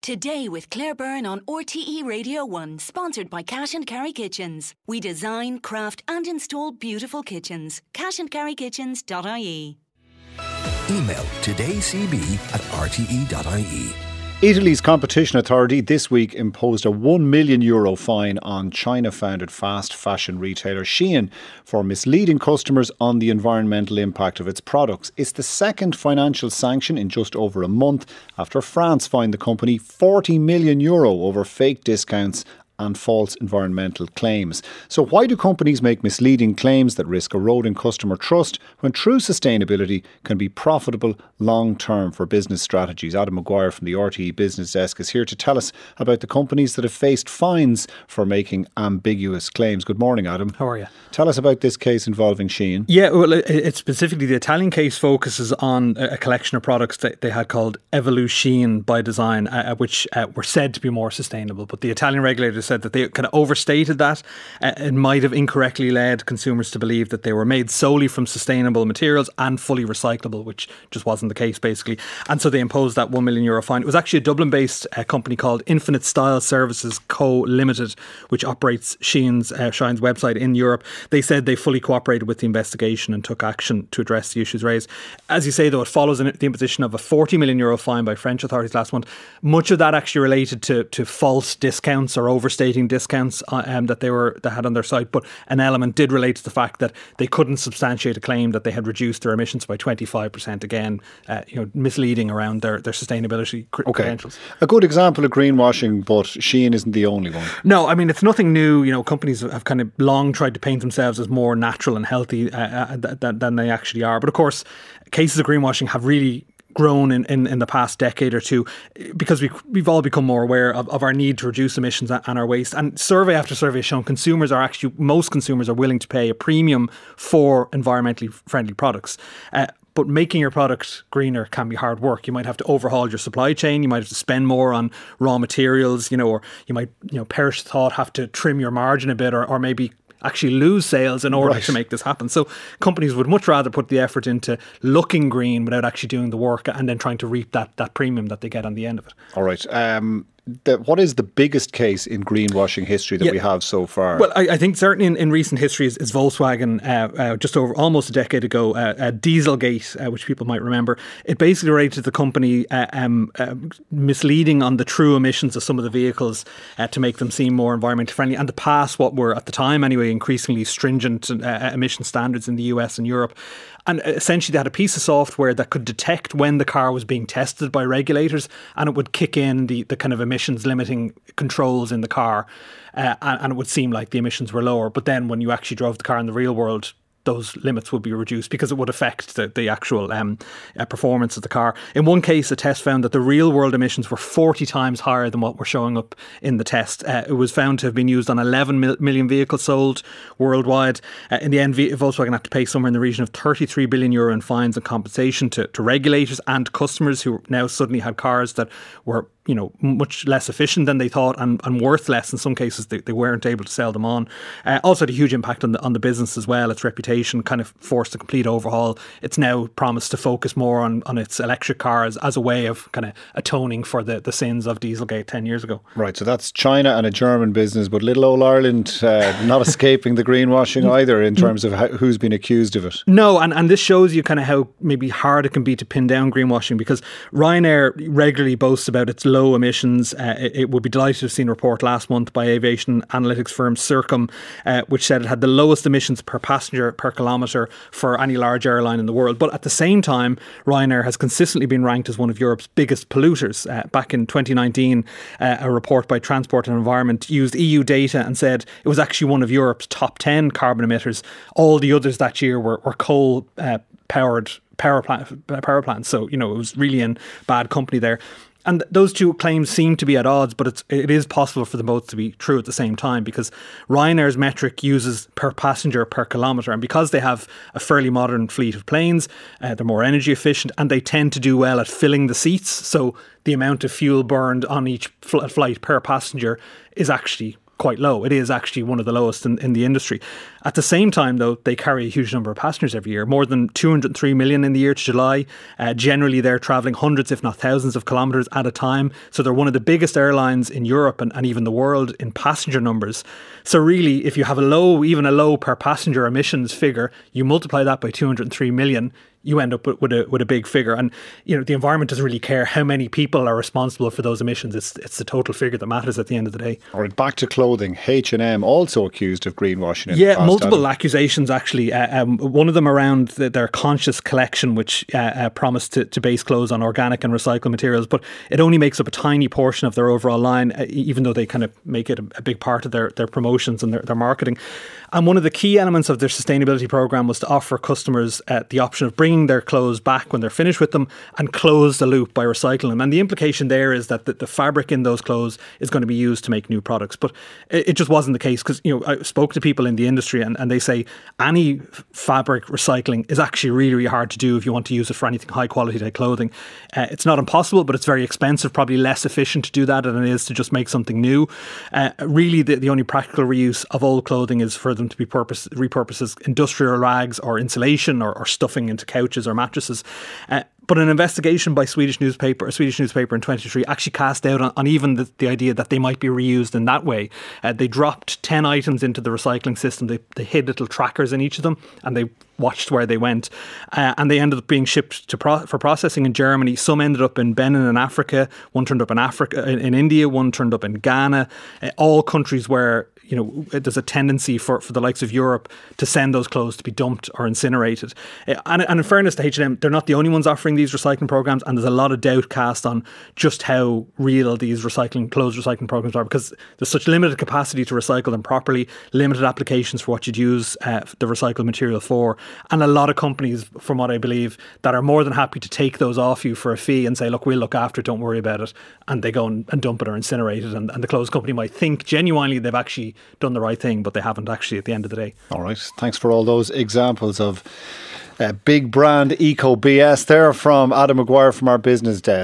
Today with Claire Byrne on RTE Radio 1, sponsored by Cash and Carry Kitchens. We design, craft and install beautiful kitchens. cashandcarrykitchens.ie. Email today.cb@rte.ie. Italy's competition authority this week imposed a €1 million fine on China-founded fast fashion retailer Shein for misleading customers on the environmental impact of its products. It's the second financial sanction in just over a month after France fined the company €40 million over fake discounts and false environmental claims. So why do companies make misleading claims that risk eroding customer trust when true sustainability can be profitable long-term for business strategies? Adam Maguire from the RTE Business Desk is here to tell us about the companies that have faced fines for making ambiguous claims. Good morning, Adam. How are you? Tell us about this case involving Shein. Yeah, well, it's specifically the Italian case focuses on a collection of products that they had called Evolution by Design, which were said to be more sustainable. But the Italian regulators said that they kind of overstated that. It might have incorrectly led consumers to believe that they were made solely from sustainable materials and fully recyclable, which just wasn't the case, basically. And so they imposed that €1 million fine. It was actually a Dublin-based company called Infinite Style Services Co. Limited, which operates Shein's website in Europe. They said they fully cooperated with the investigation and took action to address the issues raised. As you say, though, it follows the imposition of a €40 million fine by French authorities last month. Much of that actually related to false discounts or overstating discounts that they had on their site, but an element did relate to the fact that they couldn't substantiate a claim that they had reduced their emissions by 25%. Again, misleading around their sustainability credentials. A good example of greenwashing, but Shein isn't the only one. No, I mean, it's nothing new. Companies have kind of long tried to paint themselves as more natural and healthy than they actually are. But of course, cases of greenwashing have really grown in the past decade or two because we've all become more aware of our need to reduce emissions and our waste. And survey after survey has shown most consumers are willing to pay a premium for environmentally friendly products. But making your product greener can be hard work. You might have to overhaul your supply chain. You might have to spend more on raw materials, or you might, perish the thought, have to trim your margin a bit or maybe actually lose sales in order to make this happen. So companies would much rather put the effort into looking green without actually doing the work and then trying to reap that premium that they get on the end of it. All right. What is the biggest case in greenwashing history that we have so far? Well, I think certainly in recent history is Volkswagen, just over almost a decade ago, Dieselgate, which people might remember. It basically related to the company misleading on the true emissions of some of the vehicles to make them seem more environmentally friendly and to pass what were, at the time anyway, increasingly stringent emission standards in the US and Europe. And essentially they had a piece of software that could detect when the car was being tested by regulators, and it would kick in the kind of emissions limiting controls in the car, and it would seem like the emissions were lower. But then when you actually drove the car in the real world, those limits would be reduced because it would affect the actual performance of the car. In one case, a test found that the real world emissions were 40 times higher than what were showing up in the test. It was found to have been used on 11 million vehicles sold worldwide. In the end, Volkswagen had to pay somewhere in the region of €33 billion in fines and compensation to regulators and customers who now suddenly had cars that were much less efficient than they thought and worth less. In some cases, they weren't able to sell them on. Also had a huge impact on the business as well. Its reputation kind of forced a complete overhaul. It's now promised to focus more on its electric cars as a way of kind of atoning for the sins of Dieselgate 10 years ago. Right, so that's China and a German business, but little old Ireland not escaping the greenwashing either in terms of who's been accused of it. No, and this shows you kind of how maybe hard it can be to pin down greenwashing, because Ryanair regularly boasts about its low emissions. It would be delighted to have seen a report last month by aviation analytics firm Circum, which said it had the lowest emissions per passenger per kilometre for any large airline in the world. But at the same time, Ryanair has consistently been ranked as one of Europe's biggest polluters. Back in 2019, a report by Transport and Environment used EU data and said it was actually one of Europe's top 10 carbon emitters. All the others that year were coal powered power plants. So, it was really in bad company there. And those two claims seem to be at odds, but it is possible for them both to be true at the same time, because Ryanair's metric uses per passenger per kilometre. And because they have a fairly modern fleet of planes, they're more energy efficient and they tend to do well at filling the seats. So the amount of fuel burned on each flight per passenger is actually quite low. It is actually one of the lowest in the industry. At the same time, though, they carry a huge number of passengers every year, more than 203 million in the year to July. Generally, they're travelling hundreds, if not thousands of kilometres at a time. So they're one of the biggest airlines in Europe and even the world in passenger numbers. So really, if you have even a low per passenger emissions figure, you multiply that by 203 million, you end up with a big figure. And the environment doesn't really care how many people are responsible for those emissions. It's the total figure that matters at the end of the day. All right, back to clothing. H&M also accused of greenwashing. Yeah, multiple accusations actually. One of them around their Conscious collection, which promised to base clothes on organic and recycled materials, but it only makes up a tiny portion of their overall line, even though they kind of make it a big part of their promotions and their marketing. And one of the key elements of their sustainability program was to offer customers the option of bringing their clothes back when they're finished with them and close the loop by recycling them. And the implication there is that the fabric in those clothes is going to be used to make new products. But it just wasn't the case, because I spoke to people in the industry and they say any fabric recycling is actually really, really hard to do if you want to use it for anything high quality like clothing. It's not impossible, but it's very expensive, probably less efficient to do that than it is to just make something new. Really, the only practical reuse of old clothing is for them to be repurposed as industrial rags or insulation or stuffing into couches or mattresses. But an investigation by a Swedish newspaper in 2023 actually cast doubt on even the idea that they might be reused in that way. They dropped 10 items into the recycling system. They hid little trackers in each of them, and they watched where they went. And they ended up being shipped for processing in Germany. Some ended up in Benin in Africa. One turned up in India. One turned up in Ghana. All countries where there's a tendency for the likes of Europe to send those clothes to be dumped or incinerated. And in fairness to H&M, they're not the only ones offering these recycling programs, and there's a lot of doubt cast on just how real these clothes recycling programs are, because there's such limited capacity to recycle them properly, limited applications for what you'd use the recycled material for, and a lot of companies, from what I believe, that are more than happy to take those off you for a fee and say, look, we'll look after it, don't worry about it, and they go and dump it or incinerate it, and the clothes company might think genuinely they've actually done the right thing, but they haven't actually at the end of the day. All right, thanks for all those examples of big brand eco BS there from Adam Maguire from our business desk.